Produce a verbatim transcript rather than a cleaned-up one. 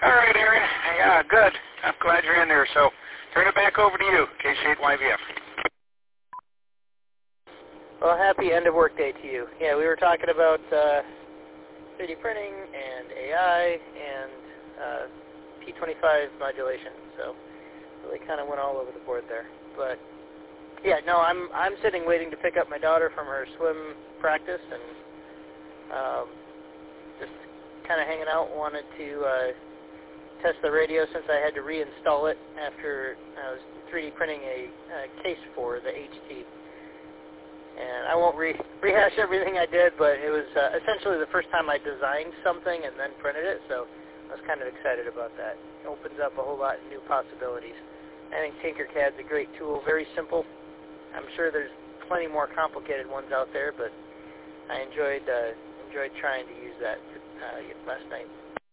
All right, Aaron. Yeah, good. I'm glad you're in there. So turn it back over to you, K C eight Y V F. Well, happy end of work day to you. Yeah, we were talking about uh, three D printing and A I and uh, P twenty-five modulation. So really kind of went all over the board there. But yeah, no, I'm I'm sitting waiting to pick up my daughter from her swim practice and um, just kind of hanging out. Wanted to uh, test the radio since I had to reinstall it after I was three D printing a, a case for the H T. And I won't re- rehash everything I did, but it was uh, essentially the first time I designed something and then printed it, so I was kind of excited about that. It opens up a whole lot of new possibilities. I think Tinkercad's a great tool, very simple. I'm sure there's plenty more complicated ones out there, but I enjoyed uh, enjoyed trying to use that uh, last night.